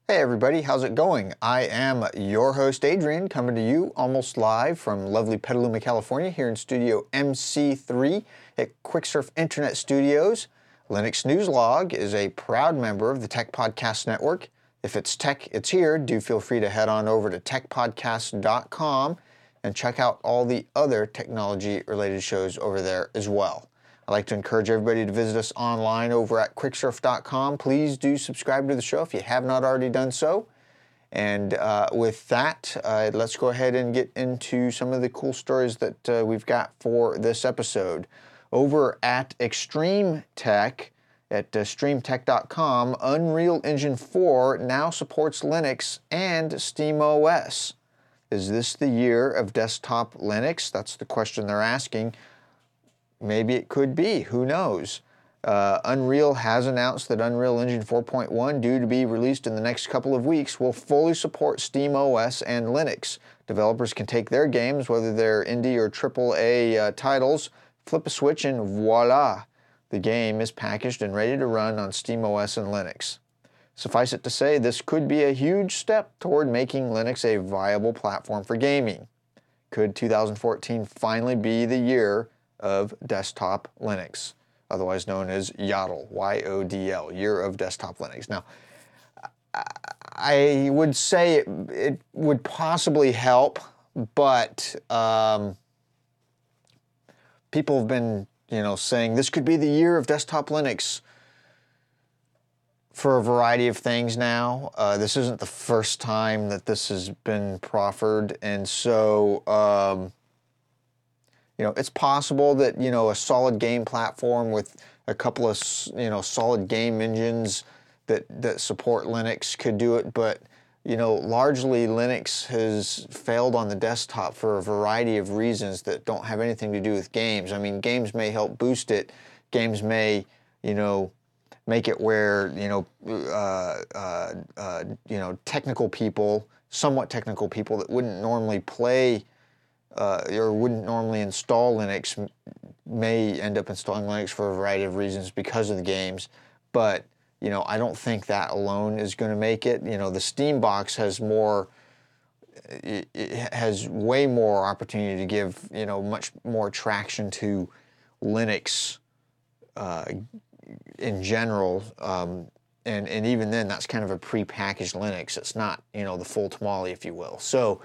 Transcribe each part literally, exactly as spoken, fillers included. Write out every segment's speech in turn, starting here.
Hey everybody, how's it going? I am your host Adrian, coming to you almost live from lovely Petaluma, California, here in Studio M C three at QuickSurf Internet Studios. Linux News Log is a proud member of the Tech Podcast Network. If it's tech, it's here. Do feel free to head on over to tech podcast dot com and check out all the other technology-related shows over there as well. I'd like to encourage everybody to visit us online over at quicksurf dot com. Please do subscribe to the show if you have not already done so. And uh, with that, uh, let's go ahead and get into some of the cool stories that uh, we've got for this episode. Over at Extreme Tech, at uh, stream tech dot com, Unreal Engine four now supports Linux and SteamOS. Is this the year of desktop Linux? That's the question they're asking. Maybe it could be, who knows? Uh, Unreal has announced that Unreal Engine four point one, due to be released in the next couple of weeks, will fully support SteamOS and Linux. Developers can take their games, whether they're indie or triple A uh, titles, flip a switch and voila! The game is packaged and ready to run on SteamOS and Linux. Suffice it to say, this could be a huge step toward making Linux a viable platform for gaming. Could two thousand fourteen finally be the year of desktop Linux, otherwise known as YODL, Y O D L, Year of Desktop Linux. Now, I would say it, it would possibly help, but um, people have been, you know, saying this could be the year of desktop Linux for a variety of things now. Uh, this isn't the first time that this has been proffered, and so um, You know, it's possible that, you know, a solid game platform with a couple of, you know, solid game engines that, that support Linux could do it, but, you know, largely Linux has failed on the desktop for a variety of reasons that don't have anything to do with games. I mean, games may help boost it. Games may, you know, make it where, you know, uh, uh, uh, you know, technical people, somewhat technical people that wouldn't normally play Uh, or wouldn't normally install Linux may end up installing Linux for a variety of reasons because of the games. But, you know, I don't think that alone is going to make it. You know, the Steam box has more, it, it has way more opportunity to give, you know, much more traction to Linux uh, in general. Um, and, and even then, that's kind of a pre-packaged Linux. It's not, you know, the full tamale, if you will. So,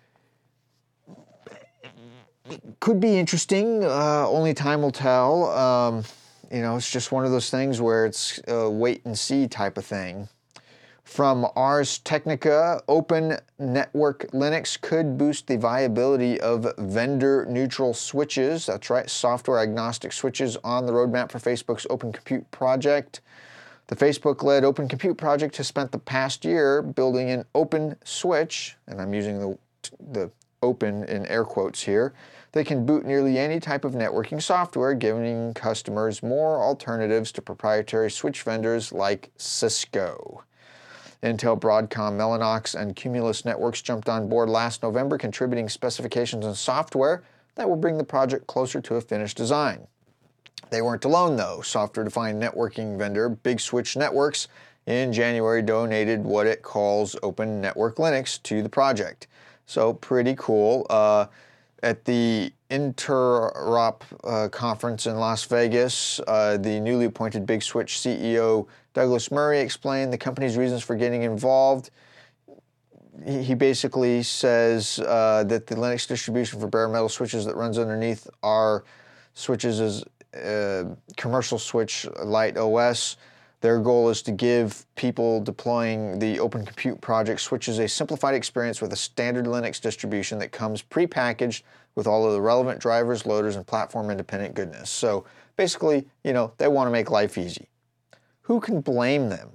could be interesting. Uh, only time will tell. Um, you know, it's just one of those things where it's a wait and see type of thing. From Ars Technica, Open Network Linux could boost the viability of vendor-neutral switches. That's right, software-agnostic switches on the roadmap for Facebook's Open Compute project. The Facebook-led Open Compute project has spent the past year building an open switch, and I'm using the the open in air quotes here. They can boot nearly any type of networking software, giving customers more alternatives to proprietary switch vendors like Cisco. Intel, Broadcom, Mellanox, and Cumulus Networks jumped on board last November, contributing specifications and software that will bring the project closer to a finished design. They weren't alone, though. Software-defined networking vendor Big Switch Networks in January donated what it calls Open Network Linux to the project. So pretty cool. Uh, at the Interop uh, conference in Las Vegas, uh, the newly appointed Big Switch C E O Douglas Murray explained the company's reasons for getting involved. He, he basically says uh, that the Linux distribution for bare metal switches that runs underneath our switches is uh, commercial switch Light O S. Their goal is to give people deploying the Open Compute project switches a simplified experience with a standard Linux distribution that comes pre-packaged with all of the relevant drivers, loaders, and platform-independent goodness. So basically, you know, they want to make life easy. Who can blame them?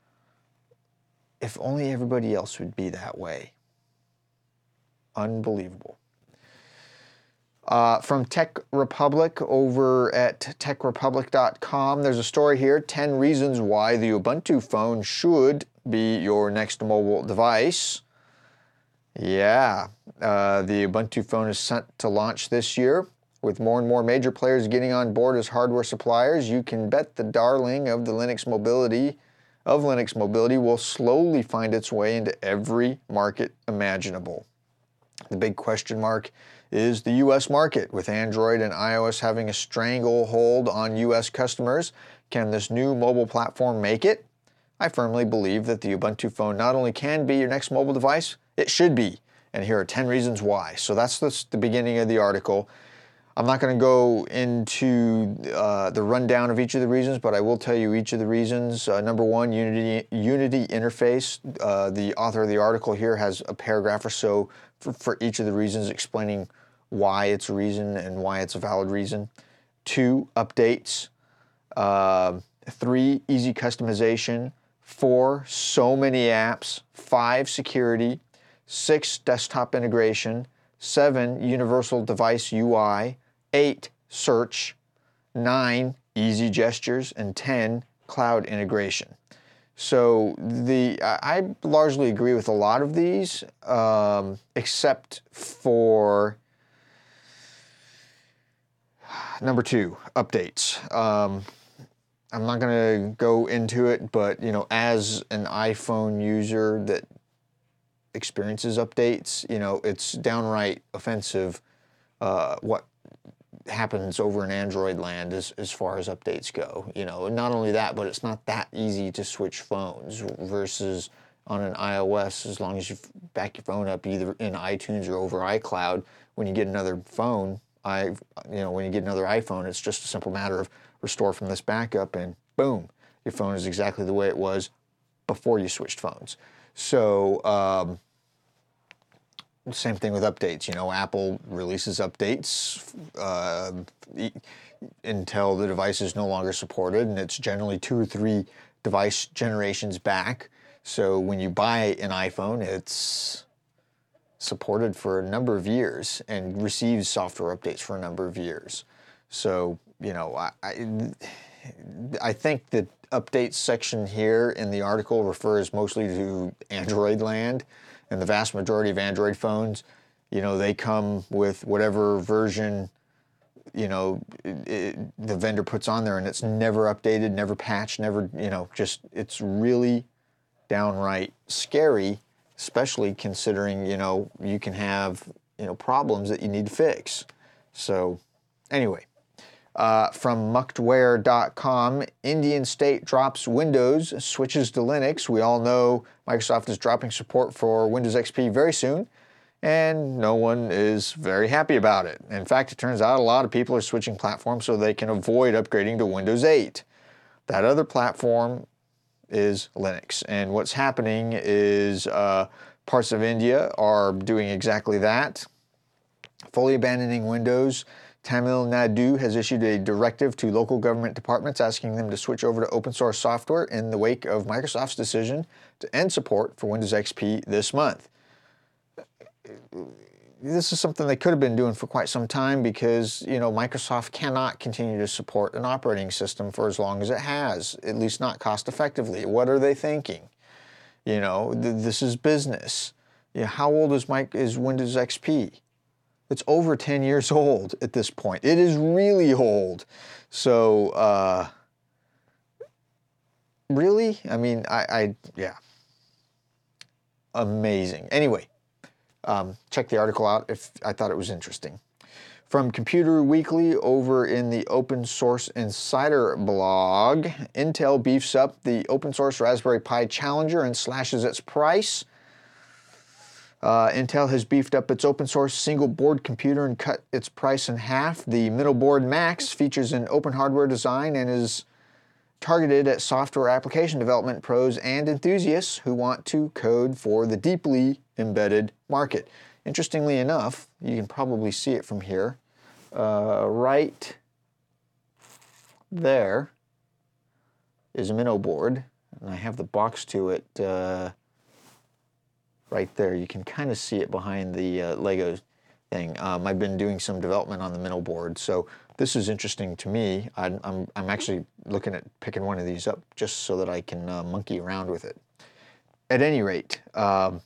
If only everybody else would be that way. Unbelievable. Uh, from Tech Republic over at tech republic dot com, there's a story here, ten reasons why the Ubuntu phone should be your next mobile device. Yeah, uh, the Ubuntu phone is set to launch this year. With more and more major players getting on board as hardware suppliers, you can bet the darling of the Linux mobility of Linux mobility will slowly find its way into every market imaginable. The big question mark is the U S market, with Android and iOS having a stranglehold on U S customers. Can this new mobile platform make it? I firmly believe that the Ubuntu phone not only can be your next mobile device, it should be. And here are ten reasons why. So that's the, the beginning of the article. I'm not going to go into uh, the rundown of each of the reasons, but I will tell you each of the reasons. Uh, number one, Unity, Unity interface. Uh, the author of the article here has a paragraph or so for, for each of the reasons, explaining why it's a reason and why it's a valid reason. Two, updates. Uh, three, easy customization. Four, so many apps. Five, security. Six, desktop integration. Seven, universal device U I. Eight, search. Nine, easy gestures. And ten, cloud integration. So the I, I largely agree with a lot of these, um, except for number two, updates. Um, I'm not going to go into it, but you know, as an iPhone user that experiences updates, you know, it's downright offensive uh, what happens over in Android land as, as far as updates go. You know, and not only that, but it's not that easy to switch phones versus on an iOS. As long as you back your phone up either in iTunes or over iCloud, when you get another phone, I, you know, when you get another iPhone, it's just a simple matter of restore from this backup and boom, your phone is exactly the way it was before you switched phones. So, um, same thing with updates. You know, Apple releases updates uh, until the device is no longer supported, and it's generally two or three device generations back. So when you buy an iPhone, it's supported for a number of years and receives software updates for a number of years. So, you know, I, I, I think the updates section here in the article refers mostly to Android land, and the vast majority of Android phones, you know, they come with whatever version, you know, it, it, the vendor puts on there, and it's never updated, never patched, never, you know, just, it's really downright scary, especially considering, you know, you can have, you know, problems that you need to fix. So, anyway. Uh, from muckedware dot com, Indian state drops Windows, switches to Linux. We all know Microsoft is dropping support for Windows X P very soon, and no one is very happy about it. In fact, it turns out a lot of people are switching platforms so they can avoid upgrading to Windows eight. That other platform is Linux, and what's happening is uh, parts of India are doing exactly that, fully abandoning Windows. Tamil Nadu has issued a directive to local government departments asking them to switch over to open source software in the wake of Microsoft's decision to end support for Windows X P this month. This is something they could have been doing for quite some time because, you know, Microsoft cannot continue to support an operating system for as long as it has, at least not cost effectively. What are they thinking? You know, th this is business. You know, how old is, Mike, is Windows X P? It's over ten years old at this point. It is really old. So, uh, really? I mean, I, I yeah. Amazing. Anyway, um, check the article out if I thought it was interesting. From Computer Weekly over in the Open Source Insider blog, Intel beefs up the open source Raspberry Pi Challenger and slashes its price. Uh, Intel has beefed up its open source single board computer and cut its price in half. The middle board Max features an open hardware design and is targeted at software application development pros and enthusiasts who want to code for the deeply embedded market. Interestingly enough, you can probably see it from here. Uh, right there is a minnow board, and I have the box to it uh, right there. You can kind of see it behind the uh, Lego thing. Um, I've been doing some development on the minnow board, so this is interesting to me. I'm, I'm, I'm actually looking at picking one of these up just so that I can uh, monkey around with it. At any rate, um,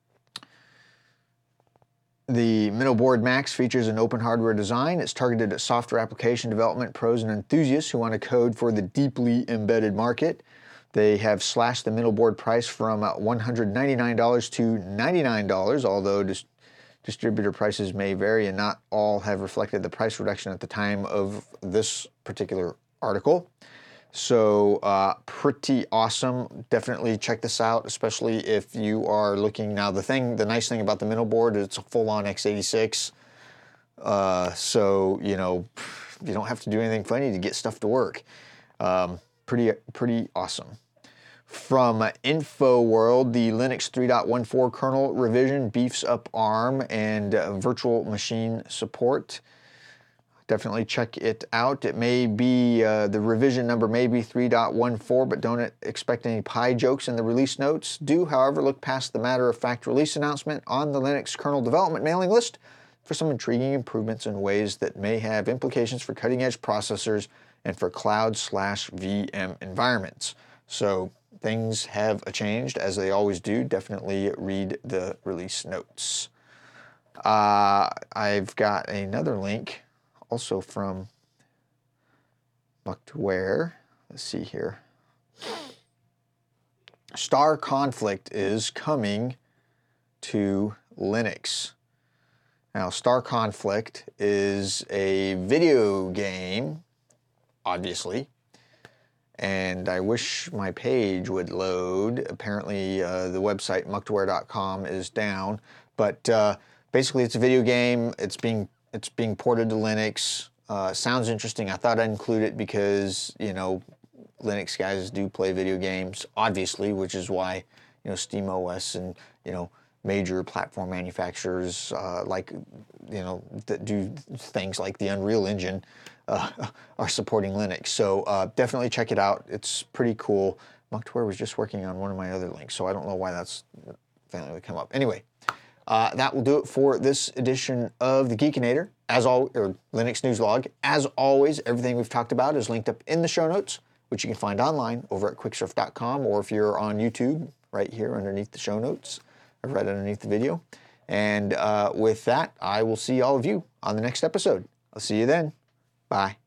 the Minnow Board Max features an open hardware design. It's targeted at software application development pros and enthusiasts who want to code for the deeply embedded market. They have slashed the middle board price from one hundred ninety-nine dollars to ninety-nine dollars, although dis distributor prices may vary and not all have reflected the price reduction at the time of this particular article. So uh, pretty awesome. Definitely check this out, especially if you are looking. Now the thing, the nice thing about the middle board is it's a full-on x eighty-six. Uh, so, you know, you don't have to do anything funny to get stuff to work. Um, pretty, pretty awesome. From InfoWorld, the Linux three point fourteen kernel revision beefs up ARM and uh, virtual machine support. Definitely check it out. It may be, uh, the revision number may be three point fourteen, but don't expect any pie jokes in the release notes. Do, however, look past the matter-of-fact release announcement on the Linux kernel development mailing list for some intriguing improvements in ways that may have implications for cutting-edge processors and for cloud slash V M environments. So things have changed, as they always do. Definitely read the release notes. Uh, I've got another link, also from Mucktware. Let's see here. Star Conflict is coming to Linux. Now, Star Conflict is a video game, obviously, and I wish my page would load. Apparently, uh, the website mucktware dot com is down, but uh, basically, it's a video game. It's being it's being ported to Linux. Uh, sounds interesting. I thought I'd include it because, you know, Linux guys do play video games, obviously, which is why, you know, SteamOS and, you know, major platform manufacturers uh, like, you know, that do things like the Unreal Engine uh, are supporting Linux. So uh, definitely check it out. It's pretty cool. Mucktware was just working on one of my other links, so I don't know why that's finally come up. Anyway, uh, that will do it for this edition of the Geekinator, as all or Linux News Log. As always, everything we've talked about is linked up in the show notes, which you can find online over at quicksurf dot com, or if you're on YouTube, right here underneath the show notes, right underneath the video. And uh, with that, I will see all of you on the next episode. I'll see you then. Bye.